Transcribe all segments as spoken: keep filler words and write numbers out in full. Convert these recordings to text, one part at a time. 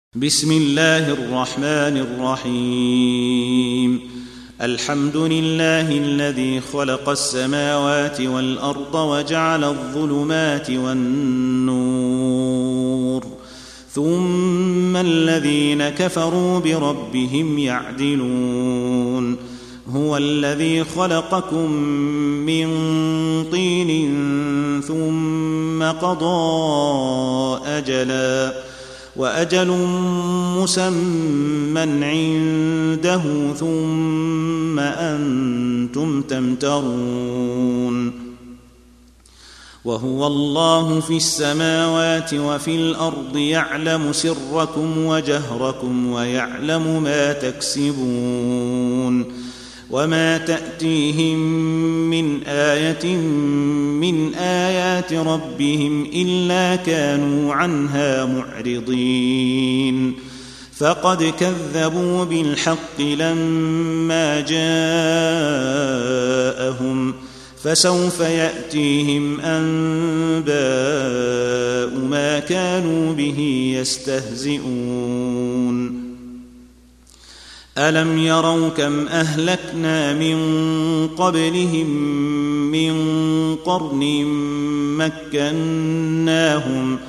بسم الله الرحمن الرحيم. الحمد لله الذي خلق السماوات والأرض وجعل الظلمات والنور ثم الذين كفروا بربهم يعدلون. هو الذي خلقكم من طين ثم قضى أجلا وأجل مسمى عنده ثم أنتم تمترون. وهو الله في السماوات وفي الأرض يعلم سركم وجهركم ويعلم ما تكسبون. وما تأتيهم من آية من آيات ربهم إلا كانوا عنها معرضين. فقد كذبوا بالحق لما جاءهم فسوف يأتيهم أنباء ما كانوا به يستهزئون. ألم يروا كم أهلكنا من قبلهم من قرن مكناهم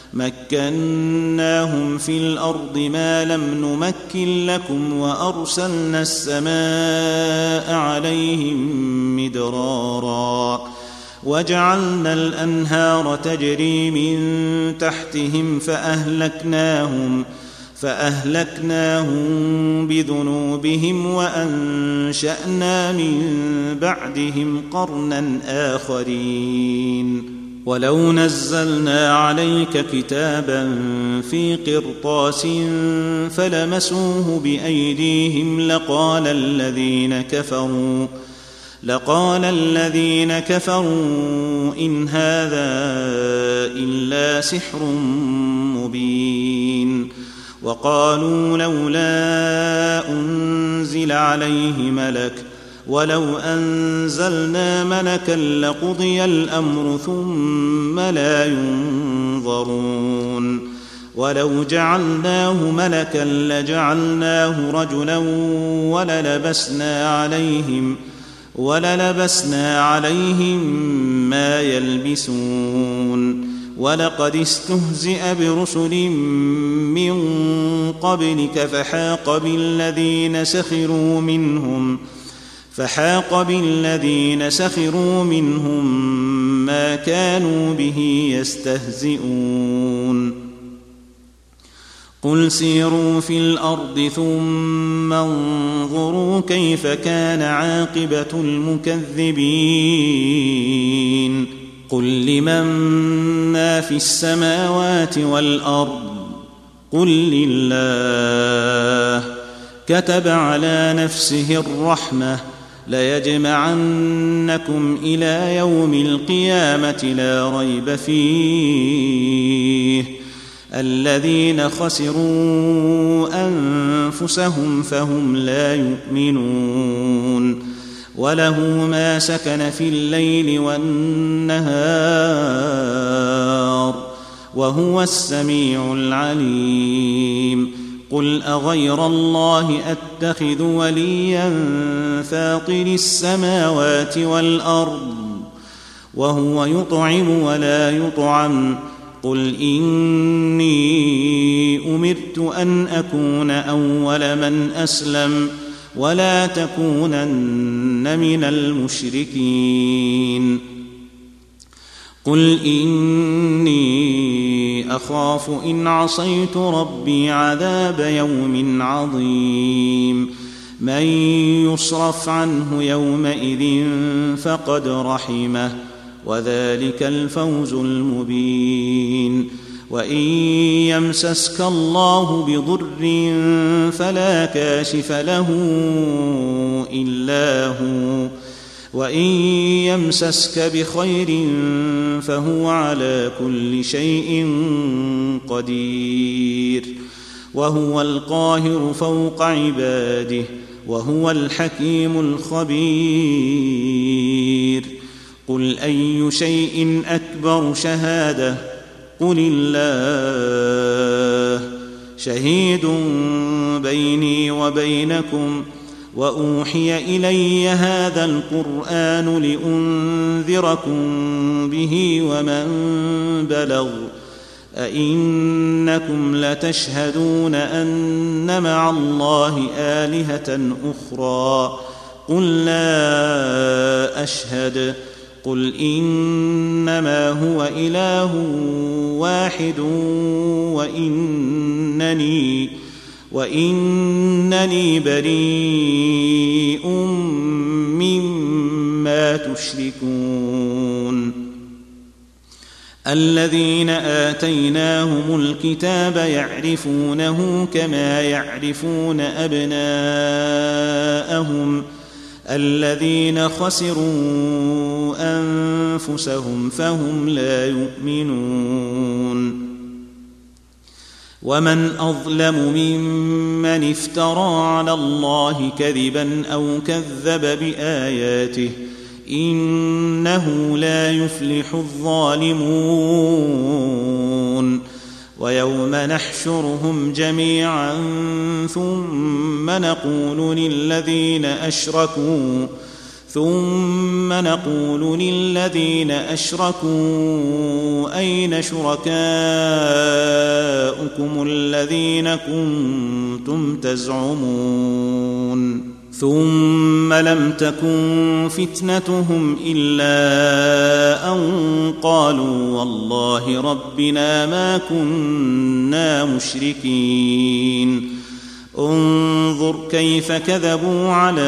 مكناهم في الأرض ما لم نمكن لكم وأرسلنا السماء عليهم مدرارا وجعلنا الأنهار تجري من تحتهم فأهلكناهم فأهلكناهم بذنوبهم وأنشأنا من بعدهم قرنا آخرين. ولو نزلنا عليك كتابا في قرطاس فلمسوه بأيديهم لقال الذين كفروا لقال الذين كفروا إن هذا إلا سحر مبين. وقالوا لولا أنزل عليه ملك ولو أنزلنا ملكا لقضي الأمر ثم لا ينظرون. ولو جعلناه ملكا لجعلناه رجلا وللبسنا عليهم وللبسنا عليهم ما يلبسون. ولقد استهزئ برسل من قبلك فحاق بالذين سخروا منهم فحاق بالذين سخروا منهم ما كانوا به يستهزئون. قل سيروا في الأرض ثم انظروا كيف كان عاقبة المكذبين. قل لمن ما في السماوات والأرض قل لله. كتب على نفسه الرحمة ليجمعنكم إلى يوم القيامة لا ريب فيه. الذين خسروا أنفسهم فهم لا يؤمنون. وله ما سكن في الليل والنهار وهو السميع العليم. قل أغير الله أتخذ وليا فاطر السماوات والأرض وهو يطعم ولا يطعم. قل إني أمرت أن أكون أول من أسلم ولا تكونن من المشركين. قل إني أخاف إن عصيت ربي عذاب يوم عظيم. من يصرف عنه يومئذ فقد رحمه وذلك الفوز المبين. وإن يمسسك الله بضر فلا كاشف له إلا هو وإن يمسسك بخير فهو على كل شيء قدير. وهو القاهر فوق عباده وهو الحكيم الخبير. قل أي شيء أكبر شهادة قل الله شهيد بيني وبينكم وأوحي إلي هذا القرآن لأنذركم به ومن بلغ أئنكم لتشهدون أن مع الله آلهة أخرى قل لا أشهد قل إنما هو إله واحد وإنني وإنني بريء مما تشركون الذين آتيناهم الكتاب يعرفونه كما يعرفون أبناءهم الذين خسروا أنفسهم فهم لا يؤمنون ومن أظلم ممن افترى على الله كذبا أو كذب بآياته إنه لا يفلح الظالمون ويوم نحشرهم جميعا ثم نقول للذين أشركوا ثم نقول للذين أشركوا أين شركاؤكم الذين كنتم تزعمون ثم لم تكن فتنتهم إلا أن قالوا والله ربنا ما كنا مشركين انظر كيف كذبوا على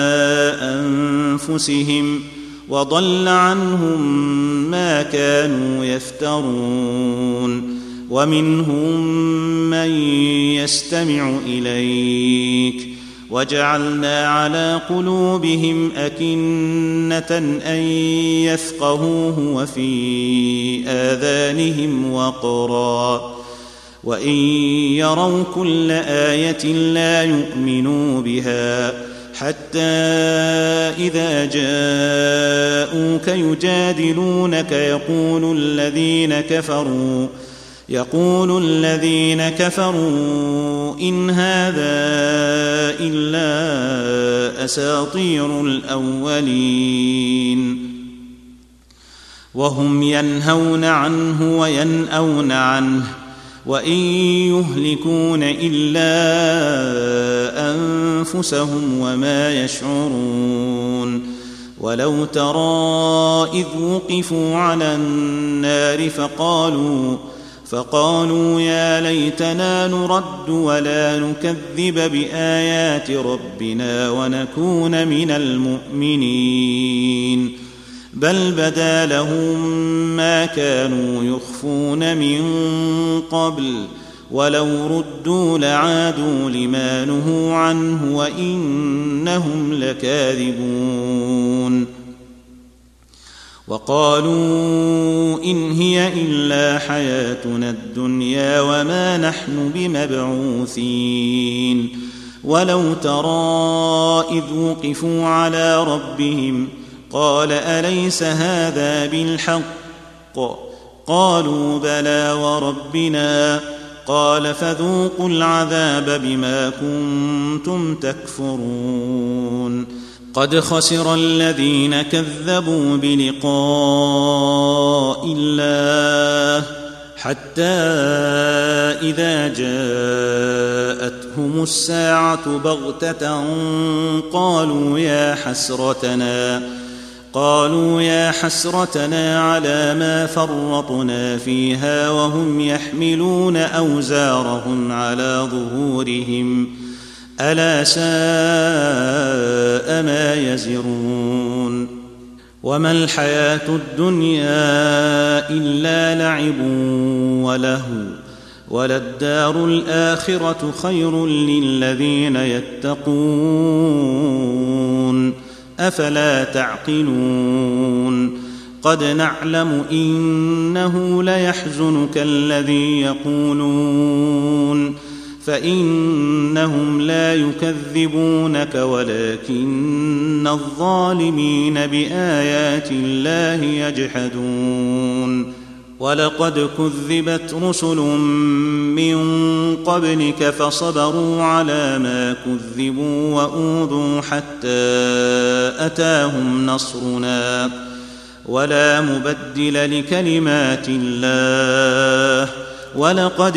أنفسهم وضل عنهم ما كانوا يفترون ومنهم من يستمع إليك وجعلنا على قلوبهم أكنة أن يفقهوه وفي آذانهم وقرا وإن يروا كل آية لا يؤمنوا بها حتى إذا جاءوك يجادلونك يقول الذين كفروا يقول الذين كفروا إن هذا إلا أساطير الأولين وهم ينهون عنه وينأون عنه وإن يهلكون إلا أنفسهم وما يشعرون ولو ترى إذ وقفوا على النار فقالوا فقالوا يا ليتنا نرد ولا نكذب بآيات ربنا ونكون من المؤمنين بل بدا لهم ما كانوا يخفون من قبل ولو ردوا لعادوا لما نهوا عنه وإنهم لكاذبون وقالوا إن هي إلا حياتنا الدنيا وما نحن بمبعوثين ولو ترى إذ وقفوا على ربهم قال أليس هذا بالحق قالوا بلى وربنا قال فذوقوا العذاب بما كنتم تكفرون قد خسر الذين كذبوا بلقاء الله حتى إذا جاءتهم الساعة بغتة قالوا يا حسرتنا قالوا يا حسرتنا على ما فرطنا فيها وهم يحملون أوزارهم على ظهورهم ألا ساء ما يزرون وما الحياة الدنيا إلا لعب ولهو وللدار الآخرة خير للذين يتقون أفلا تعقلون قد نعلم إنه ليحزنك الذي يقولون فإنهم لا يكذبونك ولكن الظالمين بآيات الله يجحدون ولقد كذبت رسل من قبلك فصبروا على ما كذبوا وأوذوا حتى أتاهم نصرنا ولا مبدل لكلمات الله ولقد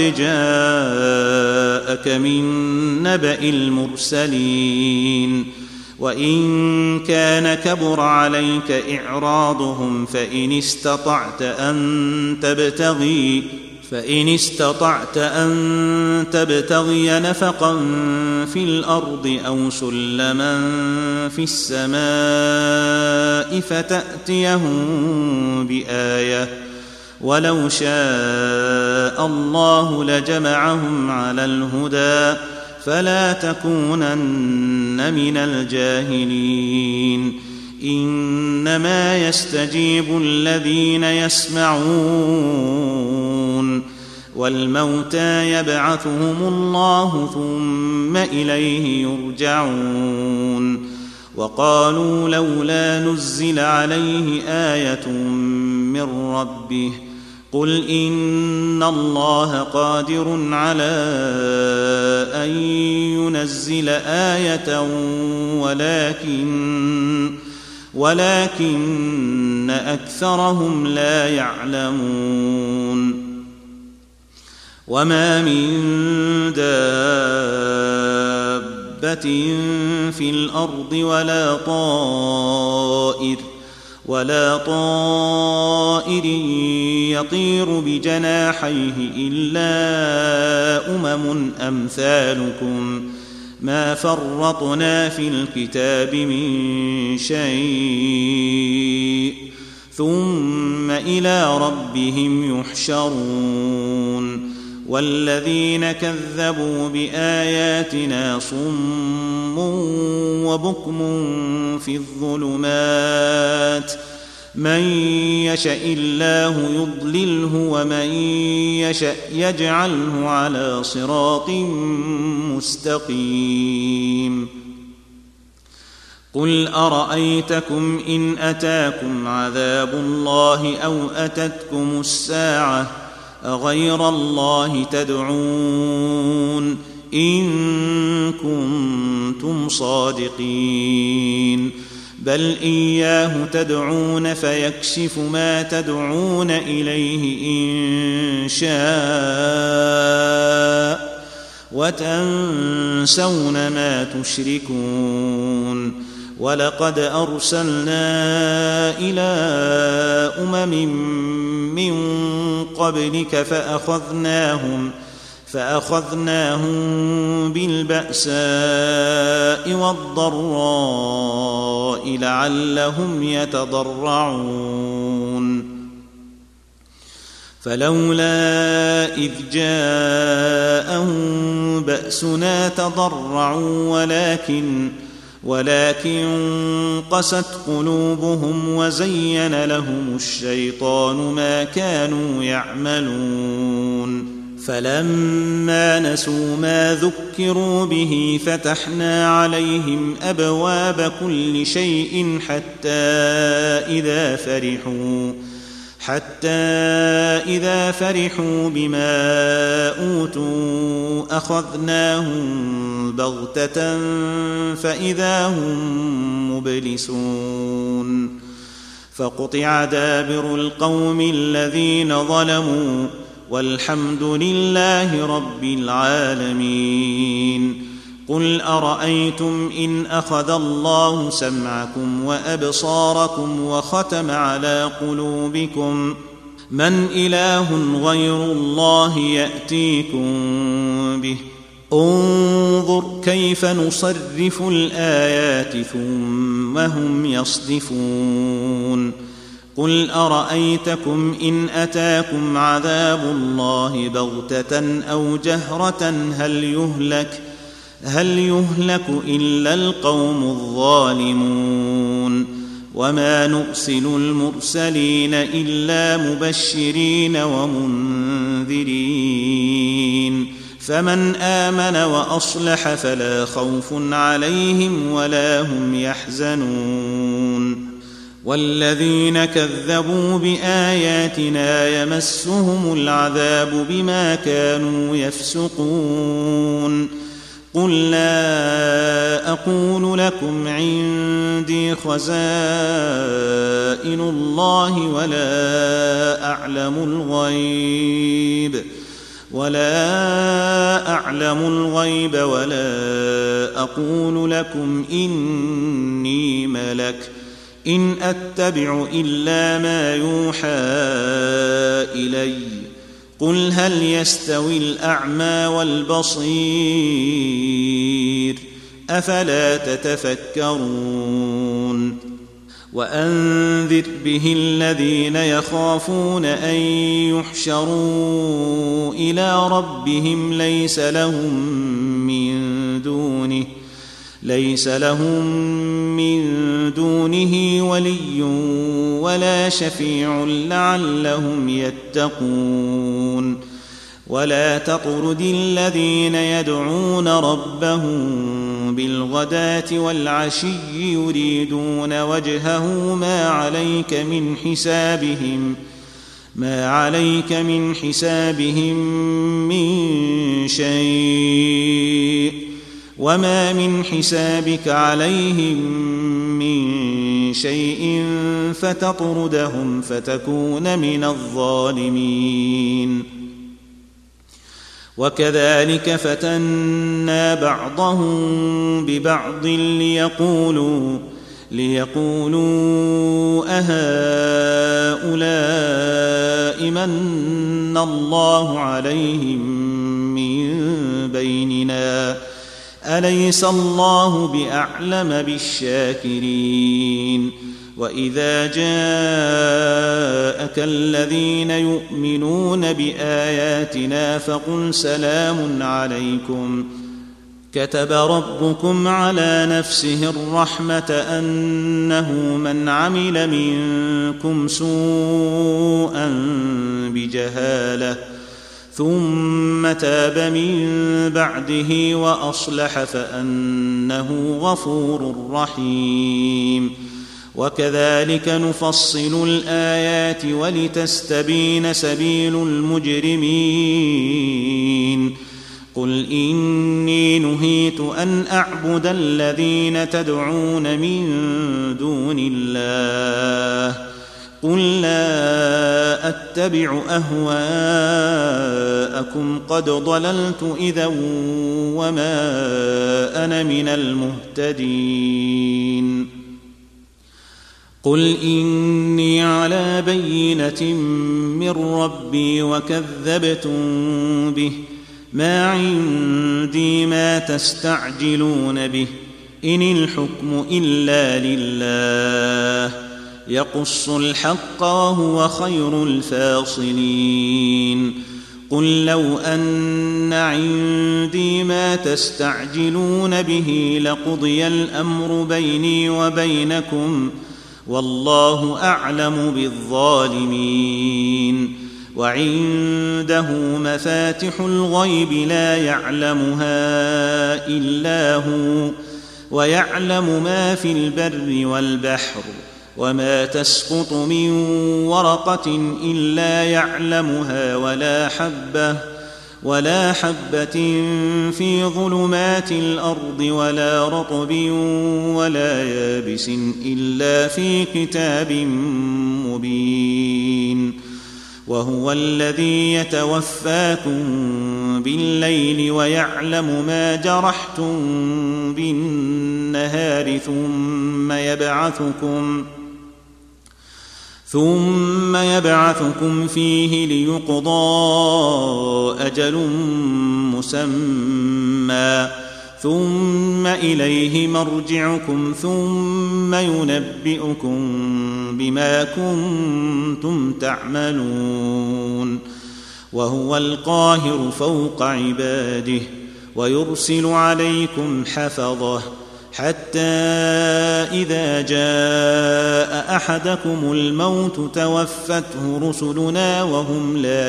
جاءك من نبأ المرسلين وإن كان كبر عليك إعراضهم فإن استطعت أن تبتغي فإن استطعت أن تبتغي نفقا في الأرض أو سلما في السماء فتأتيهم بآية ولو شاء الله لجمعهم على الهدى فلا تكونن من الجاهلين إنما يستجيب الذين يسمعون والموتى يبعثهم الله ثم إليه يرجعون وقالوا لولا نزل عليه آية من ربه قل إن الله قادر على أن ينزل آية ولكن ولكن أكثرهم لا يعلمون وما من دابة في الأرض ولا طائر ولا طائر يطير بجناحيه إلا أمم أمثالكم ما فرطنا في الكتاب من شيء ثم إلى ربهم يحشرون والذين كذبوا بآياتنا صم وبكم في الظلمات من يشاء الله يضلله ومن يشاء يجعله على صراط مستقيم قل أرأيتكم إن أتاكم عذاب الله أو أتتكم الساعة أغير الله تدعون إن كنتم صادقين بل إياه تدعون فيكشف ما تدعون إليه إن شاء وتنسون ما تشركون ولقد أرسلنا إلى أمم من قبلك فأخذناهم فأخذناهم بالبأساء والضراء لعلهم يتضرعون فلولا إذ جاءهم بأسنا تضرعوا ولكن ولكن قست قلوبهم وزين لهم الشيطان ما كانوا يعملون فلما نسوا ما ذكروا به فتحنا عليهم أبواب كل شيء حتى إذا فرحوا حتى إذا فرحوا بما أوتوا أخذناهم بغتة فإذا هم مبلسون فقطع دابر القوم الذين ظلموا والحمد لله رب العالمين قل أرأيتم إن أخذ الله سمعكم وأبصاركم وختم على قلوبكم من إله غير الله يأتيكم به انظر كيف نصرف الآيات ثم هم يصدفون قل أرأيتكم إن أتاكم عذاب الله بغتة أو جهرة هل يهلك هل يهلك إلا القوم الظالمون وما نرسل المرسلين إلا مبشرين ومنذرين فمن آمن وأصلح فلا خوف عليهم ولا هم يحزنون والذين كذبوا بآياتنا يمسهم العذاب بما كانوا يفسقون قل لا أقول لكم عندي خزائن الله ولا أعلم الغيب ولا أعلم الغيب ولا أقول لكم إني ملك إن أتبع إلا ما يوحى إلي قل هل يستوي الأعمى والبصير أفلا تتفكرون وأنذر به الذين يخافون أن يحشروا إلى ربهم ليس لهم من دونه ليس لهم من دونه ولي ولا شفيع لعلهم يتقون ولا تطرد الذين يدعون ربهم بالغداة والعشي يريدون وجهه ما عليك من حسابهم ما عليك من حسابهم من شيء وما من حسابك عليهم من شيء فتطردهم فتكون من الظالمين وكذلك فتنا بعضهم ببعض ليقولوا ليقولوا أهؤلاء من الله عليهم من بيننا أليس الله بأعلم بالشاكرين وإذا جاءك الذين يؤمنون بآياتنا فقل سلام عليكم كتب ربكم على نفسه الرحمة أنه من عمل منكم سوءا بجهالة ثم تاب من بعده وأصلح فأنه غفور رحيم وكذلك نفصل الآيات ولتستبين سبيل المجرمين قل إني نهيت أن أعبد الذين تدعون من دون الله قل لا أتبع أهواءكم قد ضللت إذا وما أنا من المهتدين قل إني على بينة من ربي وكذبتم به ما عندي ما تستعجلون به إن الحكم إلا لله يقص الحق وهو خير الفاصلين قل لو أن عندي ما تستعجلون به لقضي الأمر بيني وبينكم والله أعلم بالظالمين وعنده مفاتح الغيب لا يعلمها إلا هو ويعلم ما في البر والبحر وما تسقط من ورقة إلا يعلمها ولا حبة ولا حبة في ظلمات الأرض ولا رطب ولا يابس إلا في كتاب مبين وهو الذي يتوفاكم بالليل ويعلم ما جرحتم بالنهار ثم يبعثكم ثم يبعثكم فيه ليقضى أجل مسمى ثم إليه مرجعكم ثم ينبئكم بما كنتم تعملون وهو القاهر فوق عباده ويرسل عليكم حفظه حتى إذا جاء أحدكم الموت توفته رسلنا وهم لا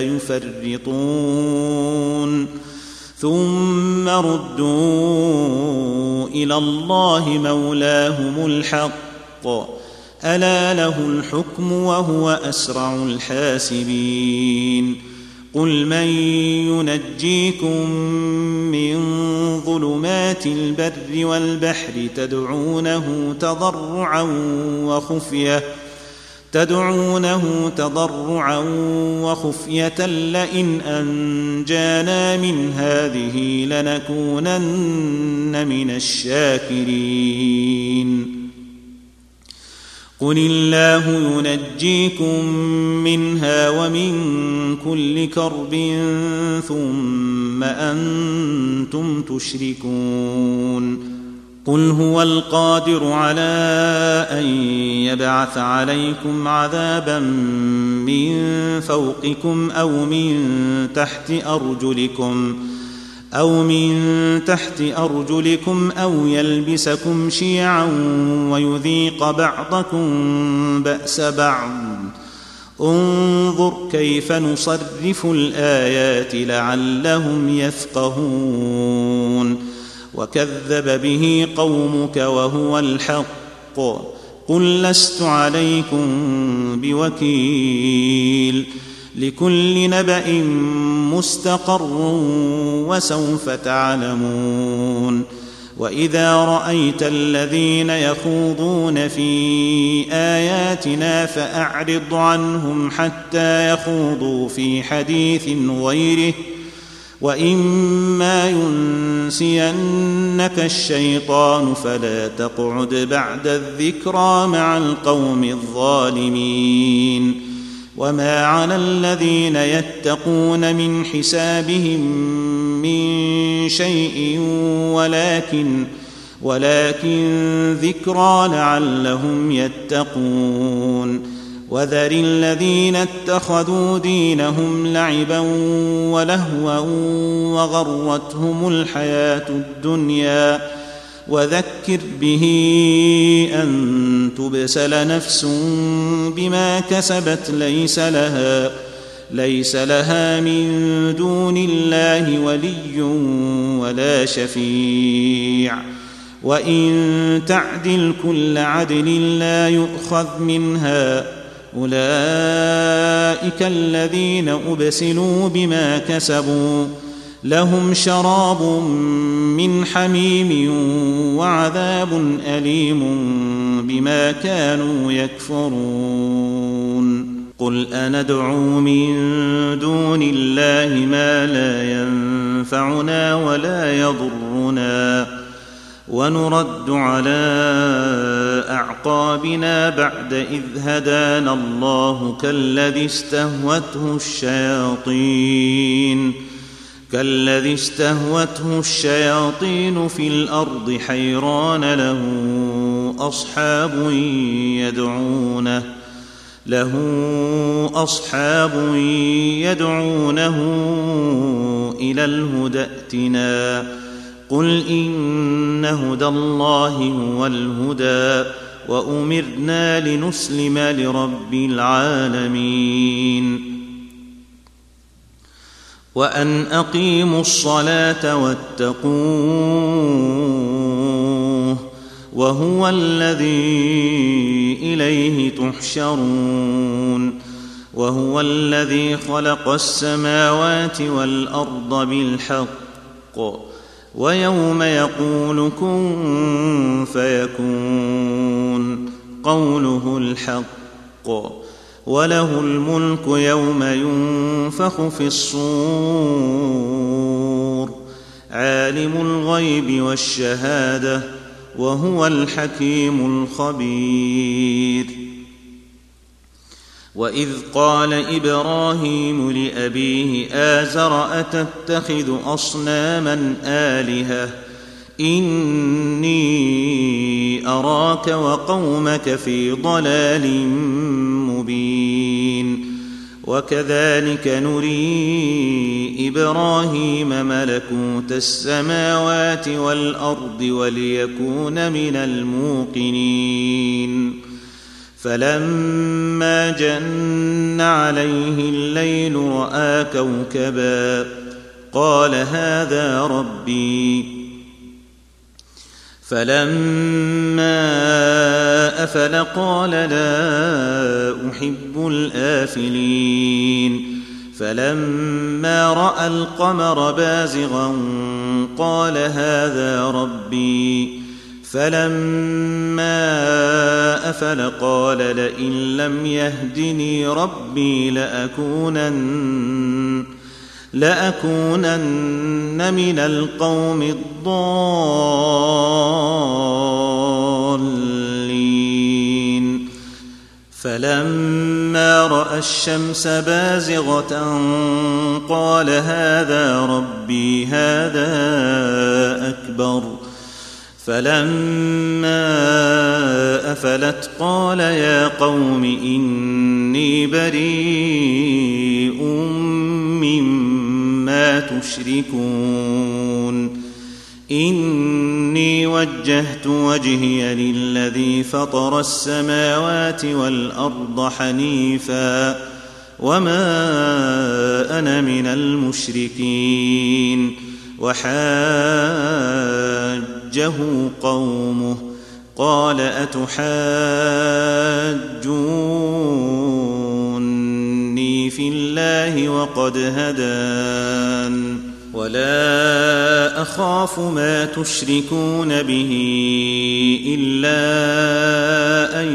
يفرطون ثم ردوا إلى الله مولاهم الحق ألا له الحكم وهو أسرع الحاسبين قل من ينجيكم من ظلمات البر والبحر تدعونه تضرعا وخفية تدعونه تضرعا وخفية لئن أنجانا من هذه لنكونن من الشاكرين قل الله ينجيكم منها ومن كل كرب ثم أنتم تشركون قل هو القادر على أن يبعث عليكم عذابا من فوقكم أو من تحت أرجلكم أو من تحت أرجلكم أو يلبسكم شيعا ويذيق بعضكم بأس بعض انظر كيف نصرف الآيات لعلهم يفقهون وكذب به قومك وهو الحق قل لست عليكم بوكيل لكل نبأ مستقر وسوف تعلمون وإذا رأيت الذين يخوضون في آياتنا فأعرض عنهم حتى يخوضوا في حديث غيره وإما ينسينك الشيطان فلا تقعد بعد الذكرى مع القوم الظالمين وما على الذين يتقون من حسابهم من شيء ولكن ولكن ذكرى لعلهم يتقون وذر الذين اتخذوا دينهم لعبا ولهوا وغرتهم الحياة الدنيا وذكر به أن تبسل نفس بما كسبت ليس لها ليس لها من دون الله ولي ولا شفيع وإن تعدل كل عدل لا يؤخذ منها أولئك الذين أبسلوا بما كسبوا لهم شراب من حميم وعذاب أليم بما كانوا يكفرون قل أندعو من دون الله ما لا ينفعنا ولا يضرنا ونرد على أعقابنا بعد إذ هدانا الله كالذي استهوته الشياطين كالذي استهوته الشياطين في الأرض حيران له أصحاب يدعونه له أصحاب يدعونه إلى الهدى ائتنا قل إن هدى الله هو الهدى وأمرنا لنسلم لرب العالمين وأن أقيموا الصلاة واتقوه وهو الذي إليه تحشرون وهو الذي خلق السماوات والأرض بالحق ويوم يقول كن فيكون قوله الحق وله الملك يوم ينفخ في الصور عالم الغيب والشهادة وهو الحكيم الخبير وإذ قال إبراهيم لأبيه آزر أتتخذ أصناما آلهة إني أراك وقومك في ضلال مبين وكذلك نري إبراهيم ملكوت السماوات والأرض وليكون من الموقنين فلما جن عليه الليل رأى كوكبا قال هذا ربي فلما أفل قال لا أحب الآفلين فلما رأى القمر بازغا قال هذا ربي فلما أفل قال لئن لم يهدني ربي لأكونن لأكونن من القوم الضالين فلما رأى الشمس بازغة قال هذا ربي هذا أكبر فلما أفلت قال يا قوم إني بريء مما تشركون إني وجهت وجهي للذي فطر السماوات والأرض حنيفا وما أنا من المشركين وحاجه قومه قال أتحاجوني في الله وقد هدان ولا أخاف ما تشركون به إلا أن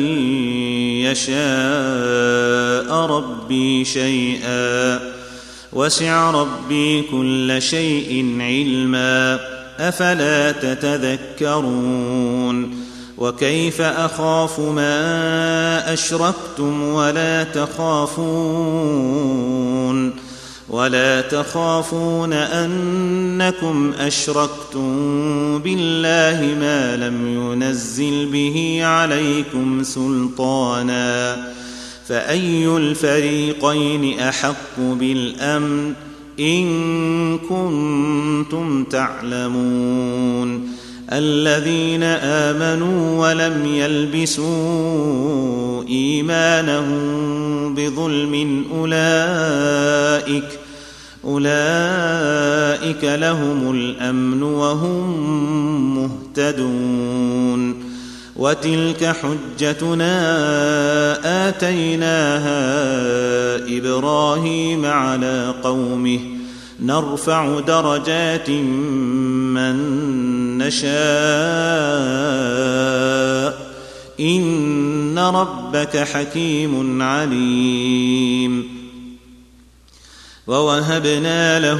يشاء ربي شيئا وسع ربي كل شيء علما أفلا تتذكرون وكيف أخاف ما أشركتم ولا تخافون ولا تخافون أنكم أشركتم بالله ما لم ينزل به عليكم سلطانا فأي الفريقين أحق بالأمن إن كنتم تعلمون الذين آمنوا ولم يلبسوا إيمانهم بظلم أولئك أولئك لهم الأمن وهم مهتدون وتلك حجتنا آتيناها إبراهيم على قومه نرفع درجات من نشاء إن ربك حكيم عليم ووهبنا له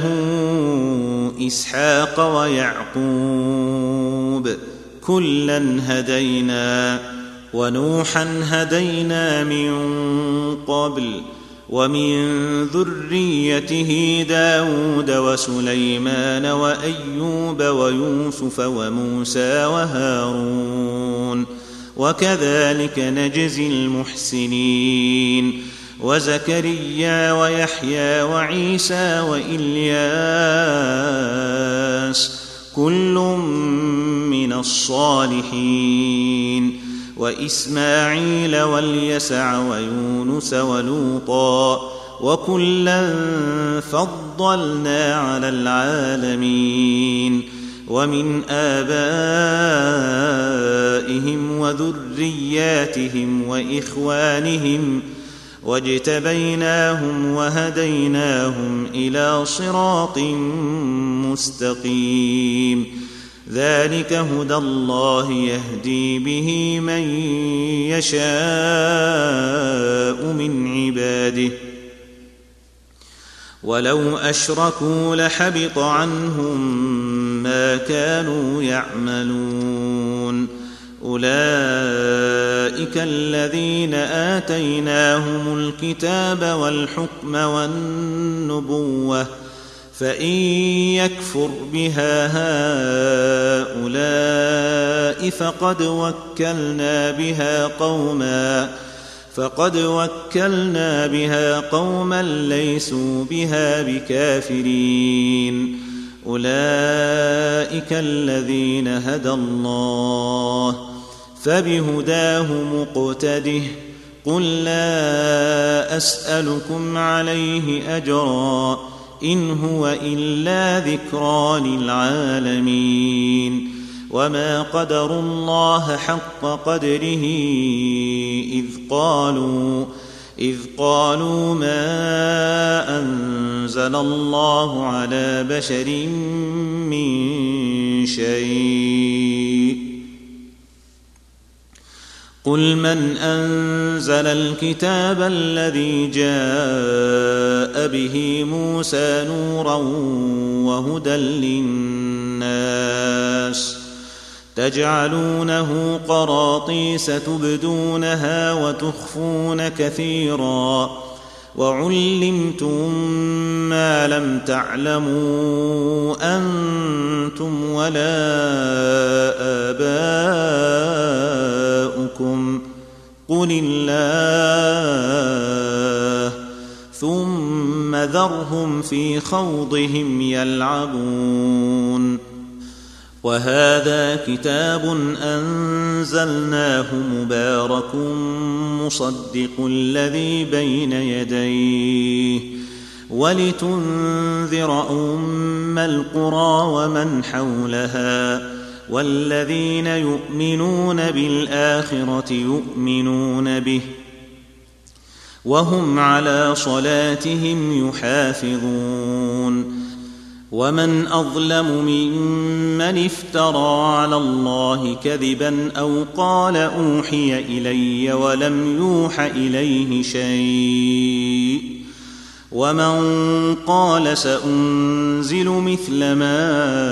إسحاق ويعقوب كلا هدينا ونوحا هدينا من قبل ومن ذريته داود وسليمان وأيوب ويوسف وموسى وهارون وكذلك نجزي المحسنين وزكريا ويحيى وعيسى وإلياس كل من الصالحين وإسماعيل واليسع ويونس ولوطا وكلا فضلنا على العالمين ومن آبائهم وذرياتهم وإخوانهم واجتبيناهم وهديناهم إلى صراط مستقيم ذلك هدى الله يهدي به من يشاء من عباده ولو أشركوا لحبط عنهم ما كانوا يعملون أولئك الذين آتيناهم الكتاب والحكم والنبوة فإن يكفر بها هؤلاء فقد وكلنا بها قوما فقد وكلنا بها قوما ليسوا بها بكافرين أولئك الذين هدى الله فبهداه مقتده قل لا أسألكم عليه أجرا إن هو إلا ذكرى للعالمين وما قدروا الله حق قدره إذ قالوا إذ قالوا ما أنزل الله على بشر من شيء قل من أنزل الكتاب الذي جاء به موسى نورا وهدى للناس تجعلونه قراطيس تبدونها وتخفون كثيرا وعلمتم ما لم تعلموا أنتم ولا آباؤكم قل الله ثم ذرهم في خوضهم يلعبون وهذا كتاب أنزلناه مبارك مصدق الذي بين يديه ولتنذر أم القرى ومن حولها والذين يؤمنون بالآخرة يؤمنون به وهم على صلاتهم يحافظون ومن أظلم ممن افترى على الله كذبا أو قال أوحي إلي ولم يوح إليه شيء ومن قال سأنزل مثل ما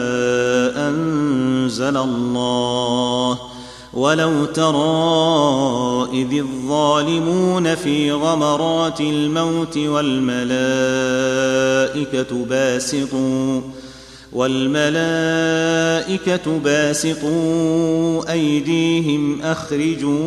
أنزل الله ولو ترى إذ الظالمون في غمرات الموت والملائكة باسطوا والملائكة باسطوا أيديهم أخرجوا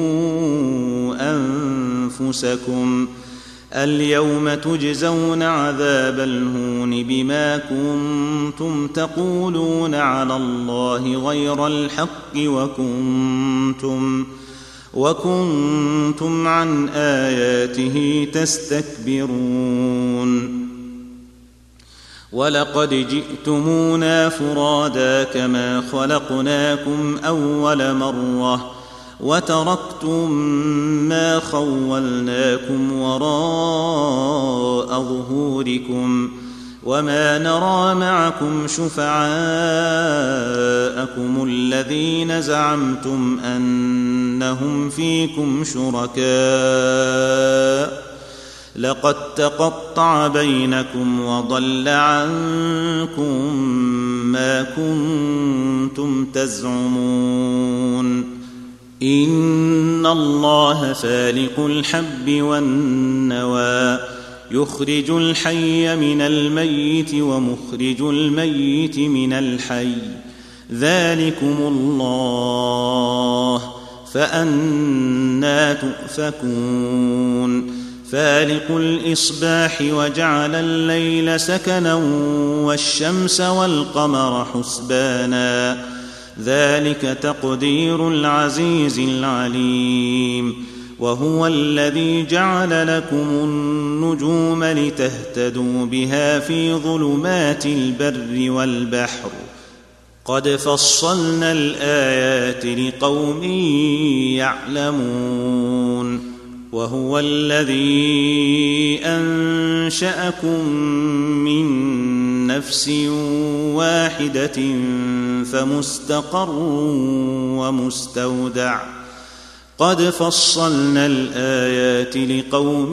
أنفسكم اليوم تجزون عذاب الهون بما كنتم تقولون على الله غير الحق وكنتم وكنتم عن آياته تستكبرون ولقد جئتمونا فرادا كما خلقناكم أول مرة وتركتم ما خولناكم وراء ظهوركم وما نرى معكم شفعاءكم الذين زعمتم أنهم فيكم شركاء لقد تقطع بينكم وضل عنكم ما كنتم تزعمون إن الله فالق الحب والنوى يخرج الحي من الميت ومخرج الميت من الحي ذلكم الله فأنى تؤفكون فالق الإصباح وجعل الليل سكنا والشمس والقمر حسبانا ذلك تقدير العزيز العليم وهو الذي جعل لكم النجوم لتهتدوا بها في ظلمات البر والبحر قد فصلنا الآيات لقوم يعلمون وهو الذي أنشأكم من نفس واحدة فمستقر ومستودع قد فصلنا الآيات لقوم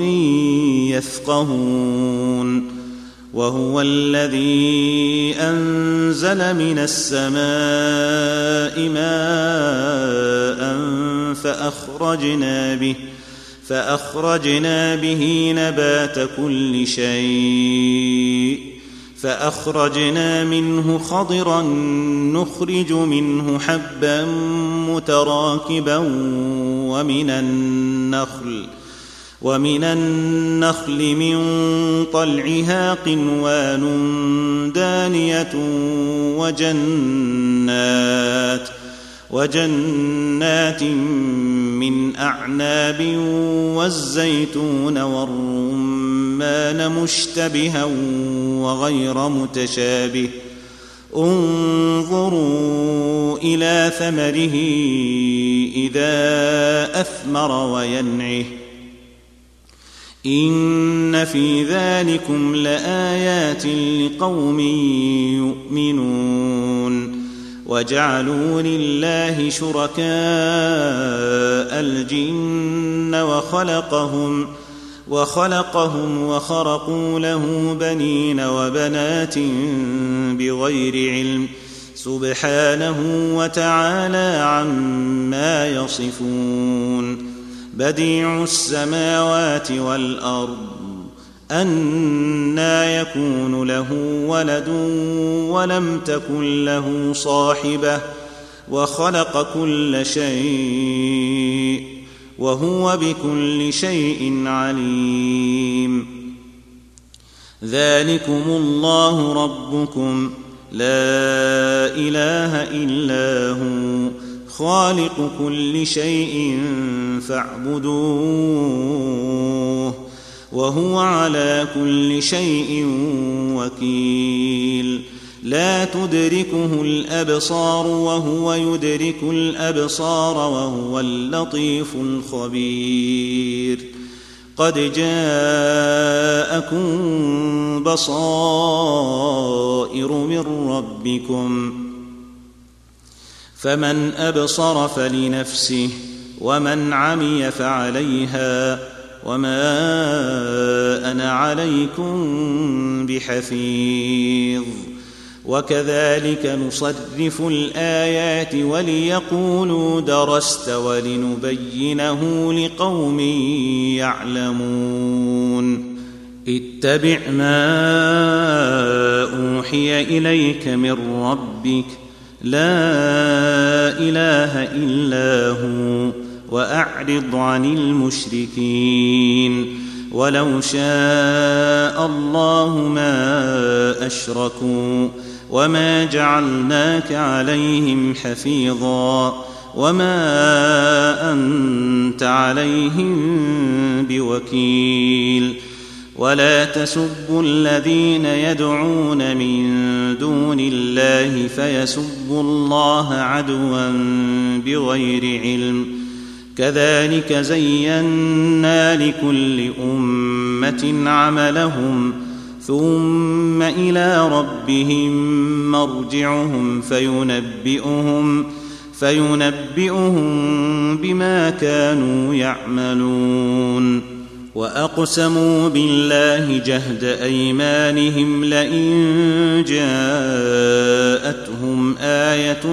يفقهون وهو الذي أنزل من السماء ماء فأخرجنا به فأخرجنا به نبات كل شيء فأخرجنا منه خضرا نخرج منه حبا متراكبا ومن النخل ومن النخل من طلعها قنوان دانية وجنات وجنات من أعناب والزيتون والرمان مشتبها وغير متشابه انظروا إلى ثمره إذا أثمر وينعه إن في ذلكم لآيات لقوم يؤمنون وجعلوا لله شركاء الجن وخلقهم وخلقهم وخرقوا له بنين وبنات بغير علم سبحانه وتعالى عما يصفون بديع السماوات والأرض أنى يكون له ولد ولم تكن له صاحبة وخلق كل شيء وهو بكل شيء عليم ذلكم الله ربكم لا إله إلا هو خالق كل شيء فاعبدوه وهو على كل شيء وكيل لا تدركه الأبصار وهو يدرك الأبصار وهو اللطيف الخبير قد جاءكم بصائر من ربكم فمن أبصر فلنفسه ومن عمي فعليها وما أنا عليكم بحفيظ وكذلك نصرف الآيات وليقولوا درست ولنبينه لقوم يعلمون اتبع ما أوحي إليك من ربك لا إله إلا هو وأعرض عن المشركين ولو شاء الله ما أشركوا وما جعلناك عليهم حفيظا وما أنت عليهم بوكيل ولا تسبوا الذين يدعون من دون الله فيسبوا الله عدوا بغير علم كذلك زينا لكل أمة عملهم ثم إلى ربهم مرجعهم فينبئهم فينبئهم بما كانوا يعملون وأقسموا بالله جهد أيمانهم لئن جاءتهم آية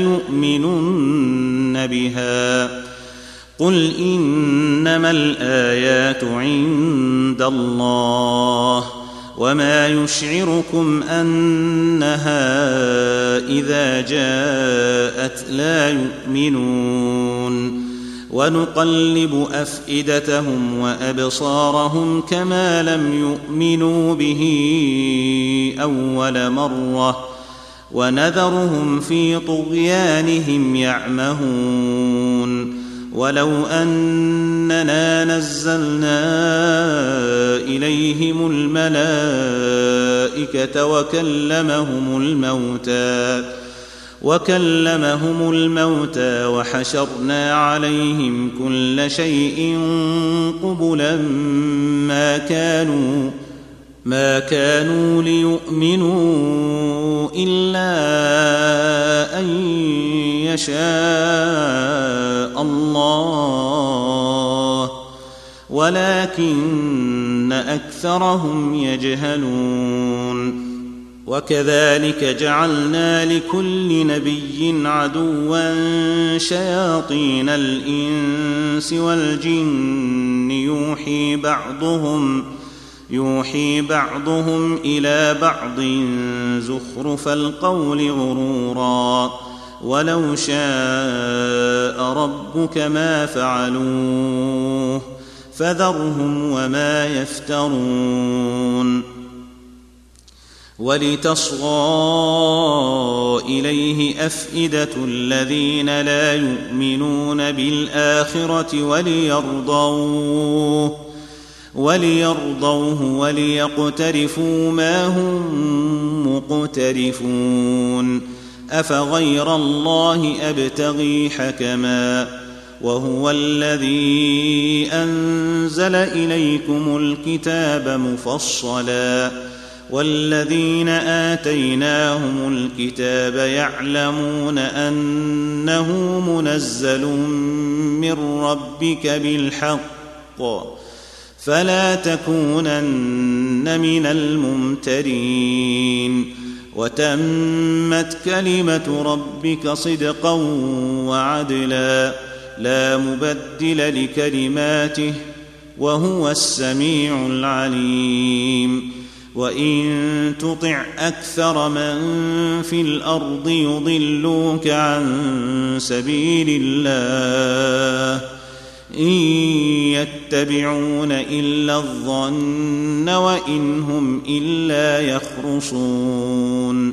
ليؤمنن بها قل إنما الآيات عند الله وما يشعركم أنها إذا جاءت لا يؤمنون ونقلب أفئدتهم وأبصارهم كما لم يؤمنوا به أول مرة ونذرهم في طغيانهم يعمهون ولو أننا نزلنا إليهم الملائكة وكلمهم الموتى وكلمهم الموتى وحشرنا عليهم كل شيء قبلا ما كانوا ما كانوا ليؤمنوا إلا أن يشاء الله ولكن أكثرهم يجهلون وكذلك جعلنا لكل نبي عدوا شياطين الإنس والجن يوحي بعضهم يوحي بعضهم إلى بعض زخرف القول غرورا ولو شاء ربك ما فعلوه فذرهم وما يفترون ولتصغى إليه أفئدة الذين لا يؤمنون بالآخرة وليرضوه وليرضوه وليقترفوا ما هم مقترفون أفغير الله أبتغي حكما وهو الذي أنزل إليكم الكتاب مفصلا والذين آتيناهم الكتاب يعلمون أنه منزل من ربك بالحق فلا تكونن من الممترين وتمت كلمة ربك صدقا وعدلا لا مبدل لكلماته وهو السميع العليم وإن تطع أكثر من في الأرض يضلوك عن سبيل الله إن يتبعون إلا الظن وإن هم إلا يخرصون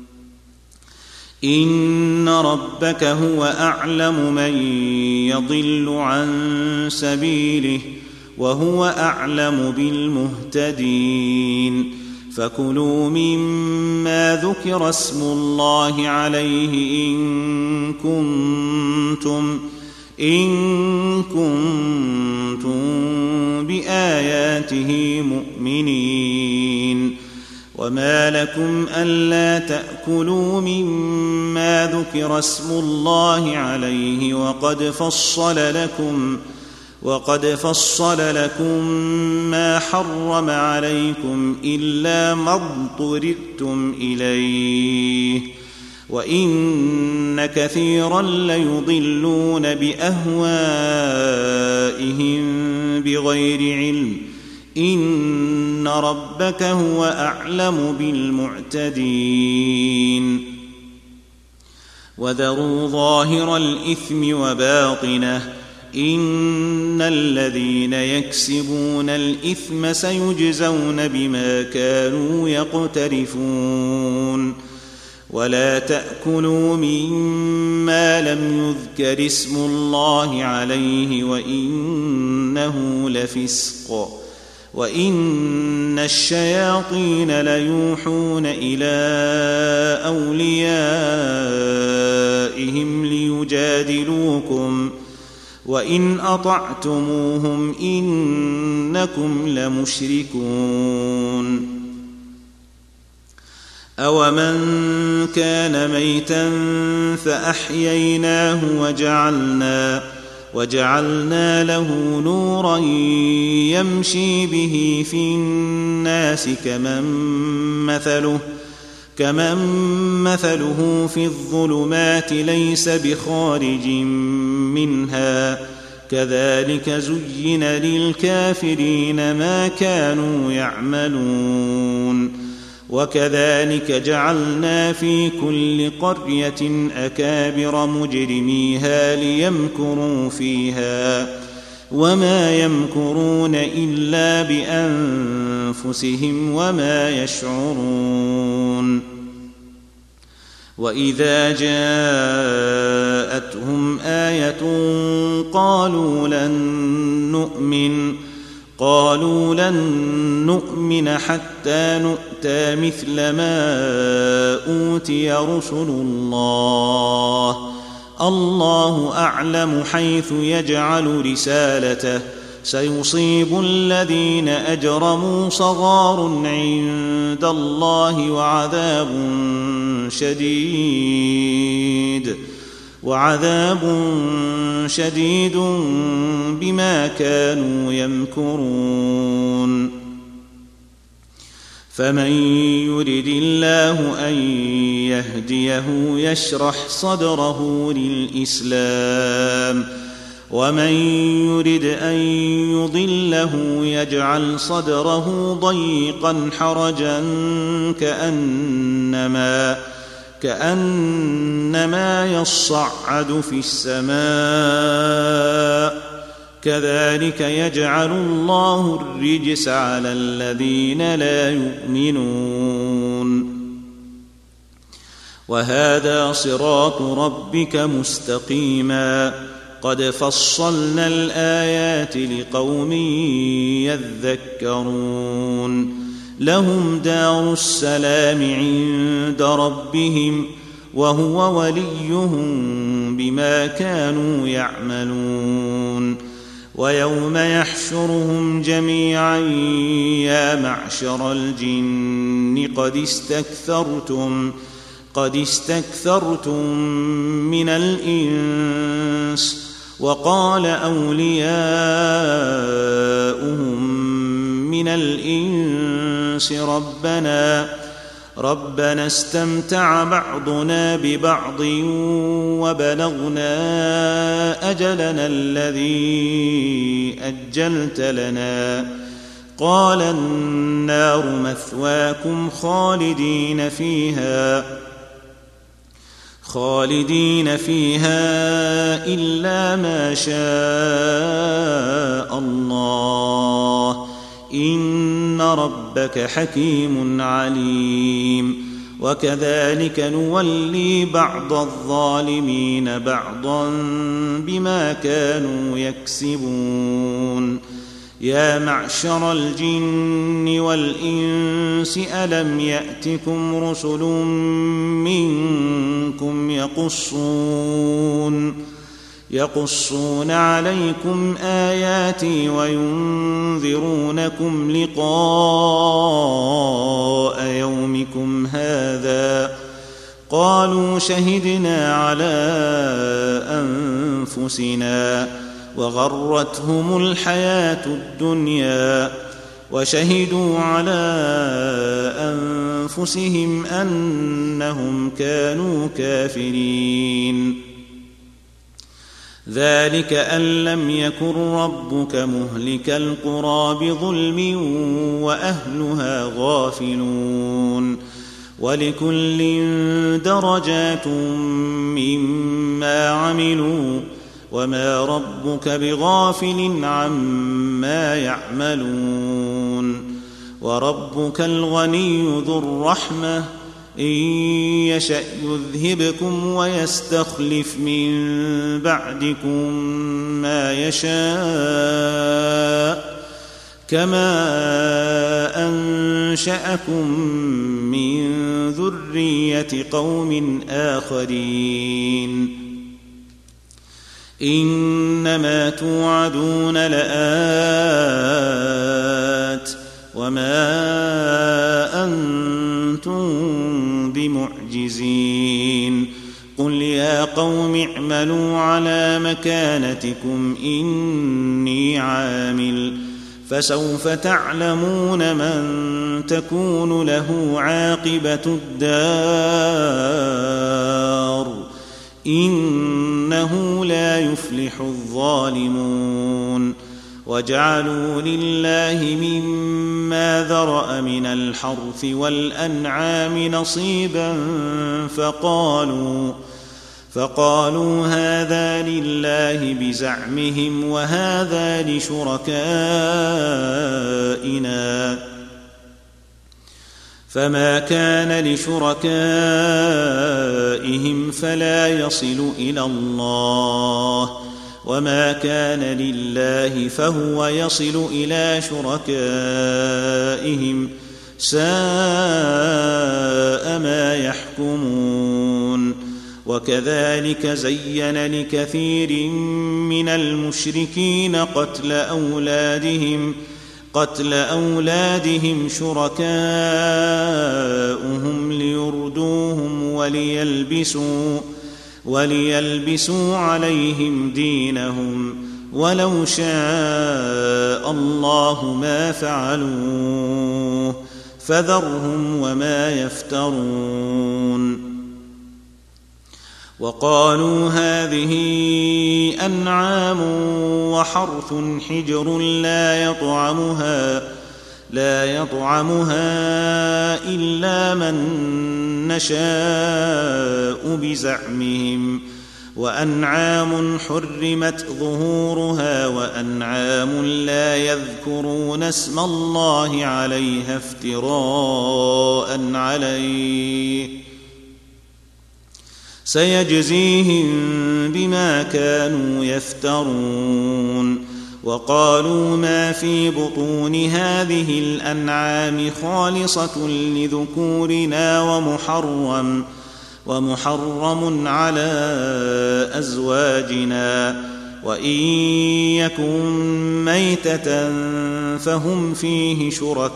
إن ربك هو أعلم من يضل عن سبيله وهو أعلم بالمهتدين فكلوا مما ذكر اسم الله عليه إن كنتم إن كنتم بآياته مؤمنين وما لكم ألا تأكلوا مما ذكر اسم الله عليه وقد فصل لكم وقد فصل لكم ما حرم عليكم إلا ما اضطررتم إليه وإن كثيرا ليضلون بأهوائهم بغير علم إن ربك هو أعلم بالمعتدين وذروا ظاهر الإثم وباطنه إن الذين يكسبون الإثم سيجزون بما كانوا يقترفون ولا تأكلوا مما لم يذكر اسم الله عليه وإنه لفسق وإن الشياطين ليوحون إلى أوليائهم ليجادلوكم وإن أطعتموهم إنكم لمشركون أومن كان ميتا فأحييناه وجعلنا وجعلنا له نورا يمشي به في الناس كمن مثله كمن مثله في الظلمات ليس بخارج منها كذلك زين للكافرين ما كانوا يعملون وكذلك جعلنا في كل قرية أكابر مجرميها ليمكروا فيها وما يمكرون إلا بأنفسهم وما يشعرون وإذا جاءتهم آية قالوا لن نؤمن قالوا لن نؤمن حتى نؤتى مثل ما أوتي رسل الله الله أعلم حيث يجعل رسالته سيصيب الذين أجرموا صغار عند الله وعذاب شديد وعذاب شديد بما كانوا يمكرون فمن يرد الله أن يهديه يشرح صدره للإسلام ومن يرد أن يضله يجعل صدره ضيقا حرجا كأنما كأنما يصعد في السماء كذلك يجعل الله الرجس على الذين لا يؤمنون وهذا صراط ربك مستقيما قد فصلنا الآيات لقوم يذكرون لهم دار السلام عند ربهم وهو وليهم بما كانوا يعملون. ويوم يحشرهم جميعا يا معشر الجن قد استكثرتم قد استكثرتم من الإنس، وقال أولياؤهم من الإنس ربنا ربنا استمتع بعضنا ببعض وبلغنا أجلنا الذي أجلت لنا، قال النار مثواكم خالدين فيها خالدين فيها إلا ما شاء الله، إن ربك حكيم عليم. وكذلك نولي بعض الظالمين بعضا بما كانوا يكسبون. يا معشر الجن والإنس ألم يأتكم رسل منكم يقصون يقصون عليكم آياتي وينذرونكم لقاء يومكم هذا؟ قالوا شهدنا على أنفسنا وغرتهم الحياة الدنيا وشهدوا على أنفسهم أنهم كانوا كافرين. ذلك أن لم يكن ربك مهلك القرى بظلم وأهلها غافلون. ولكل درجات مما عملوا وما ربك بغافل عما يعملون. وربك الغني ذو الرحمة إن يشأ يذهبكم ويستخلف من بعدكم ما يشاء كما أنشأكم من ذرية قوم آخرين. إنما توعدون لآت وما أنتم بمعجزين. قل يا قوم اعملوا على مكانتكم إني عامل فسوف تعلمون من تكون له عاقبة الدار إنه لا يفلح الظالمون. وجعلوا لله مما ذرأ من الحرث والأنعام نصيبا فقالوا فقالوا هذا لله بزعمهم وهذا لشركائنا، فما كان لشركائهم فلا يصل إلى الله، وما كان لله فهو يصل إلى شركائهم، ساء ما يحكمون. وكذلك زين لكثير من المشركين قتل أولادهم قتل أولادهم شركاؤهم ليردوهم وليلبسوا وليلبسوا عليهم دينهم، ولو شاء الله ما فعلوه فذرهم وما يفترون. وقالوا هذه أنعام وحرث حجر لا يطعمها لا يطعمها إلا من نشاء بزعمهم، وأنعام حرمت ظهورها وأنعام لا يذكرون اسم الله عليها افتراء عليه، سيجزيهم بما كانوا يفترون. وقالوا ما في بطون هذه الأنعام خالصة لذكورنا ومحرم ومحرم على أزواجنا، وإن يكن ميتة فهم فيه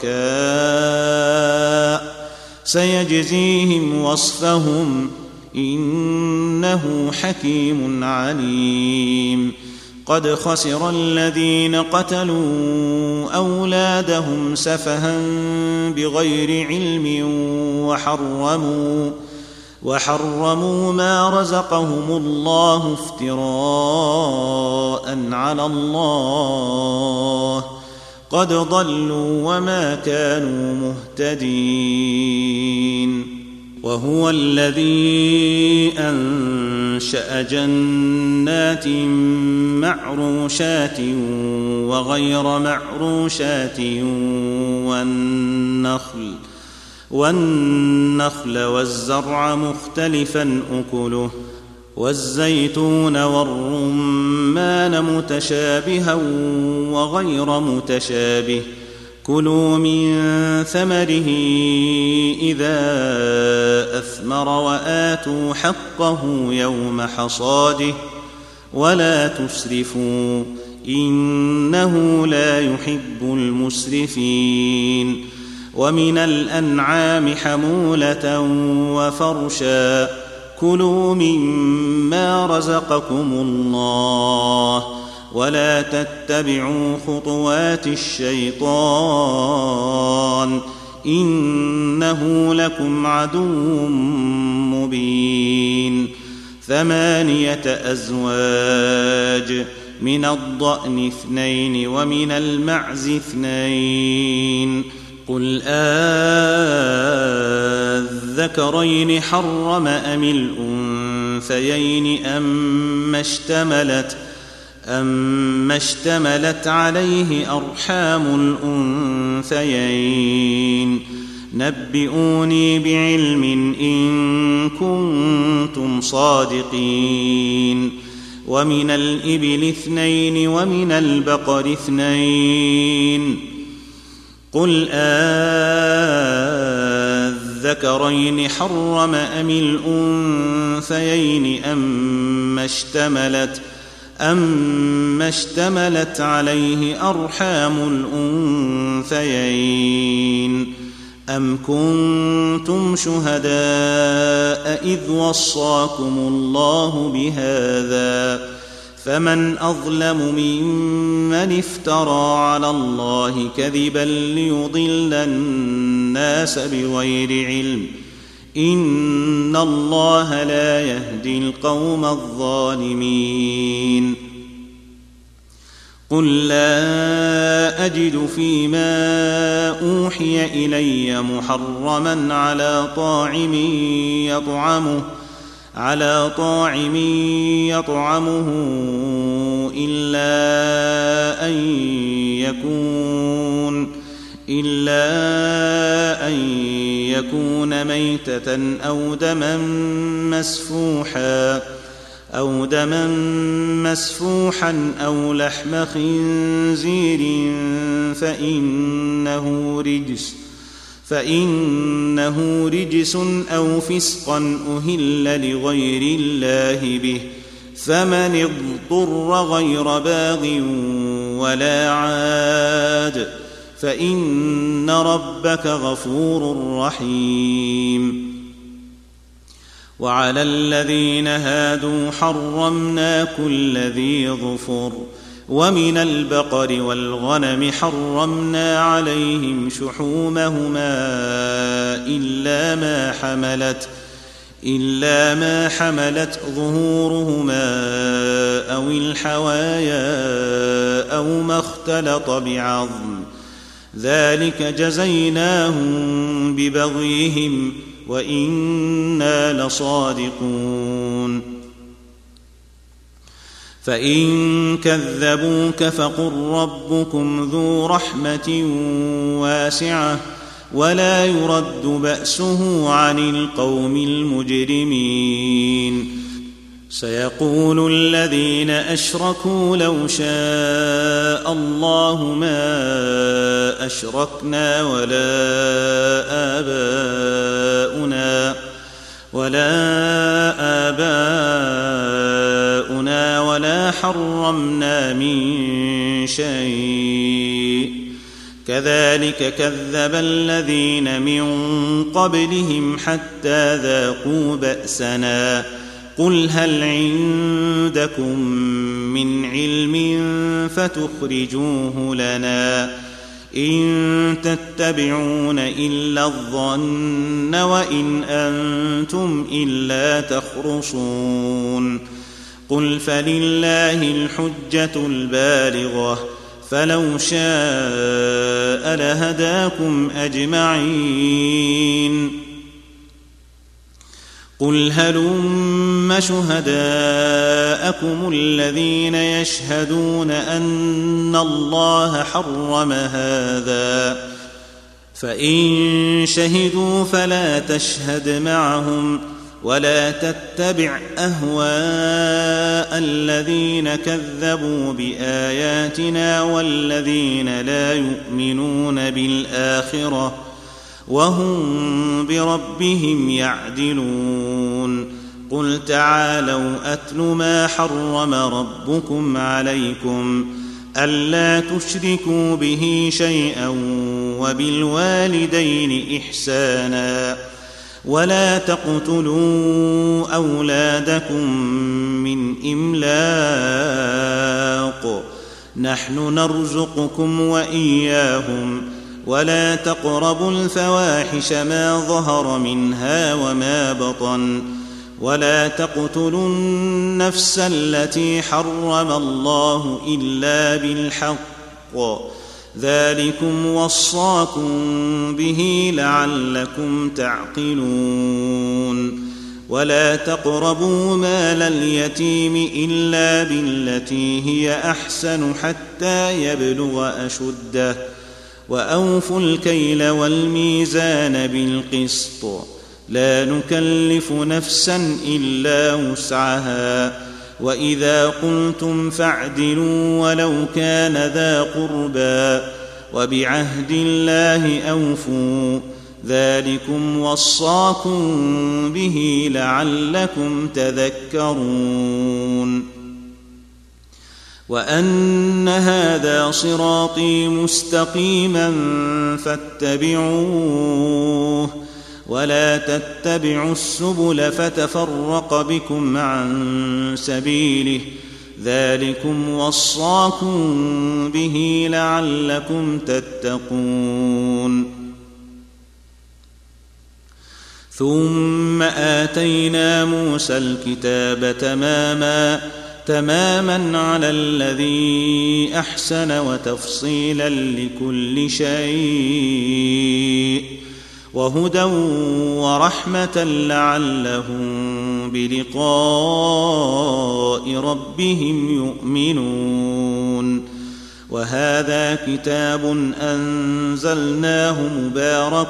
شركاء سيجزيهم وصفهم إنه حكيم عليم. قد خسر الذين قتلوا أولادهم سفها بغير علم وحرموا وحرموا ما رزقهم الله افتراء على الله، قد ضلوا وما كانوا مهتدين. وهو الذي أنشأ جنات معروشات وغير معروشات والنخل والنخل والزرع مختلفا أكله والزيتون والرمان متشابها وغير متشابه، كلوا من ثمره إذا أثمر وآتوا حقه يوم حصاده ولا تسرفوا إنه لا يحب المسرفين. ومن الأنعام حمولة وفرشا، كلوا مما رزقكم الله ولا تتبعوا خطوات الشيطان إنه لكم عدو مبين. ثمانية أزواج، من الضأن اثنين ومن المعز اثنين. قل آذكرين حرم أم الأنثيين أم اشتملت أما اشتملت عليه أرحام الأنثيين. نبئوني بعلم إن كنتم صادقين. ومن الإبل اثنين ومن البقر اثنين. قل آذكرين حرم أم الأنثيين أما اشتملت أما اشتملت عليه أرحام الأنثيين. أم كنتم شهداء إذ وصاكم الله بهذا، فمن أظلم ممن افترى على الله كذبا ليضل الناس بغير علم، إن الله لا يهدي القوم الظالمين. قل لا أجد فيما أوحي إلي محرما على طاعم يطعمه على طاعم يطعمه إلا أن يكون إلا أن يكون ميتة أو دما مسفوحا أو دما مسفوحا أو لحم خنزير فإنه رجس فإنه رجس أو فسقا أهل لغير الله به، فمن اضطر غير باغ ولا عاد فإن ربك غفور رحيم. وعلى الذين هادوا حرمنا كل ذي ظفر، ومن البقر والغنم حرمنا عليهم شحومهما إلا ما حملت إلا ما حملت ظهورهما أو الحوايا أو ما اختلط بعظم، ذلك جزيناهم ببغيهم وإنا لصادقون. فإن كذبوك فقل ربكم ذو رحمة واسعة ولا يرد بأسه عن القوم المجرمين. سيقول الذين أشركوا لو شاء الله ما أشركنا ولا آباؤنا ولا آباؤنا ولا حرمنا من شيء كذلك كذب الذين من قبلهم حتى ذاقوا بأسنا قل هل عندكم من علم فتخرجوه لنا إن تتبعون إلا الظن وإن أنتم إلا تخرصون قل فلله الحجة البالغة فلو شاء لهداكم أجمعين قل هلم شهداءكم الذين يشهدون أن الله حرم هذا فإن شهدوا فلا تشهد معهم ولا تتبع أهواء الذين كذبوا بآياتنا والذين لا يؤمنون بالآخرة وهم بربهم يعدلون قل تعالوا أتل ما حرم ربكم عليكم ألا تشركوا به شيئا وبالوالدين إحسانا ولا تقتلوا أولادكم من إملاق نحن نرزقكم وإياهم ولا تقربوا الفواحش ما ظهر منها وما بطن ولا تقتلوا النفس التي حرم الله إلا بالحق ذلكم وصاكم به لعلكم تعقلون ولا تقربوا مال اليتيم إلا بالتي هي أحسن حتى يبلغ أشده وأوفوا الكيل والميزان بالقسط لا نكلف نفسا إلا وسعها وإذا قلتم فاعدلوا ولو كان ذا قربى وبعهد الله أوفوا ذلكم وصاكم به لعلكم تذكرون وأن هذا صراطي مستقيما فاتبعوه ولا تتبعوا السبل فتفرق بكم عن سبيله ذلكم وصاكم به لعلكم تتقون ثم آتينا موسى الكتاب تماما تماما على الذي أحسن وتفصيلا لكل شيء وهدى ورحمة لعلهم بلقاء ربهم يؤمنون وهذا كتاب أنزلناه مبارك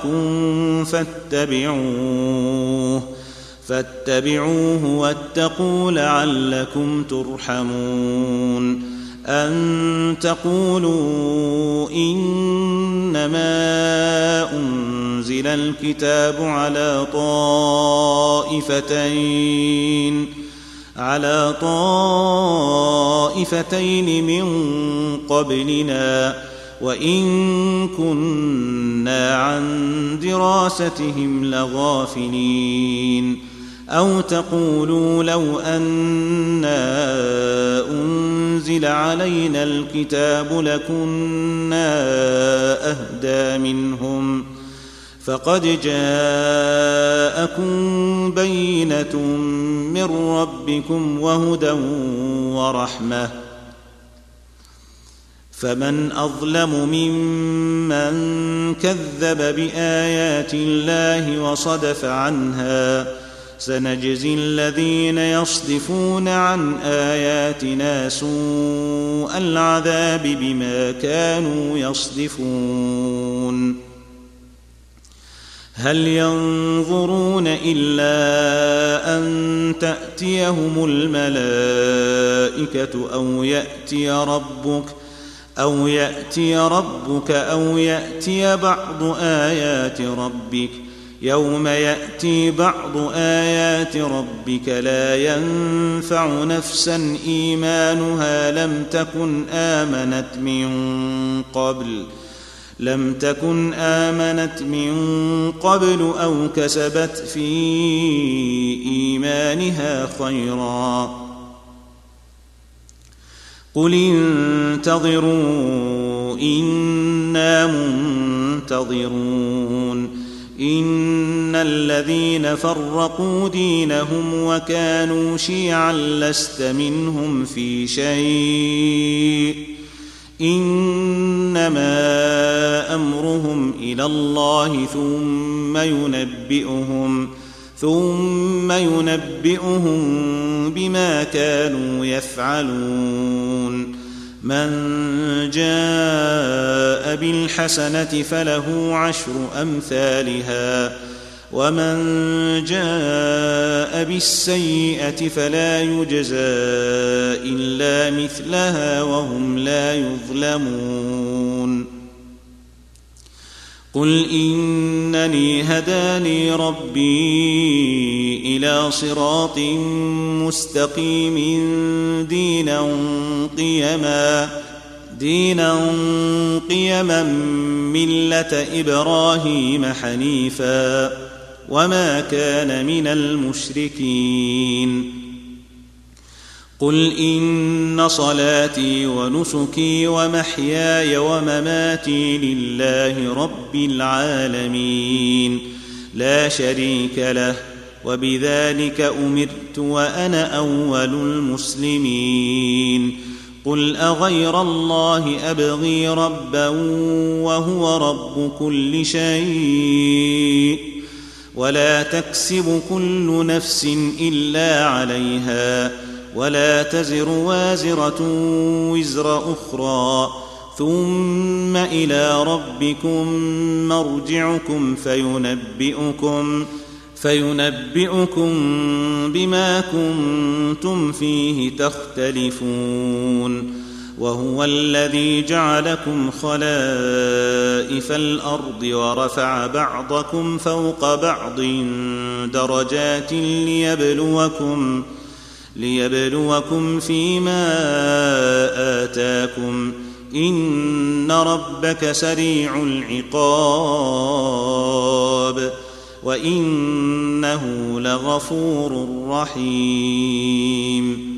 فاتبعوه فاتبعوه واتقوا لعلكم ترحمون أن تقولوا إنما أنزل الكتاب على طائفتين على طائفتين من قبلنا وإن كنا عن دراستهم لغافلين أو تقولوا لو أنا أنزل علينا الكتاب لكنا أهدى منهم فقد جاءكم بينة من ربكم وهدى ورحمة فمن أظلم ممن كذب بآيات الله وصدف عنها سنجزي الذين يصدفون عن آياتنا سوء العذاب بما كانوا يصدفون هل ينظرون إلا أن تأتيهم الملائكة أو يأتي ربك أو يأتي ربك أو يأتي بعض آيات ربك يوم يأتي بعض آيات ربك لا ينفع نفسا إيمانها لم تكن آمنت من قبل لم تكن آمنت من قبل أو كسبت في إيمانها خيرا قل انتظروا إنا منتظرون إن الذين فرقوا دينهم وكانوا شيعا لست منهم في شيء إنما أمرهم إلى الله ثم ينبئهم ثم ينبئهم بما كانوا يفعلون من جاء بالحسنة فله عشر أمثالها ومن جاء بالسيئة فلا يجزى إلا مثلها وهم لا يظلمون قل إنني هداني ربي إلى صراط مستقيم دينا قيما دينا قيما ملة إبراهيم حنيفا وما كان من المشركين قل إن صلاتي ونسكي ومحياي ومماتي لله رب العالمين لا شريك له وبذلك أمرت وأنا أول المسلمين قل أغير الله أبغي ربا وهو رب كل شيء ولا تكسب كل نفس إلا عليها ولا تزر وازرة وزر أخرى ثم إلى ربكم مرجعكم فينبئكم فينبئكم بما كنتم فيه تختلفون وهو الذي جعلكم خلائف الأرض ورفع بعضكم فوق بعض درجات ليبلوكم ليبلوكم فيما آتاكم إن ربك سريع العقاب وإنه لغفور رحيم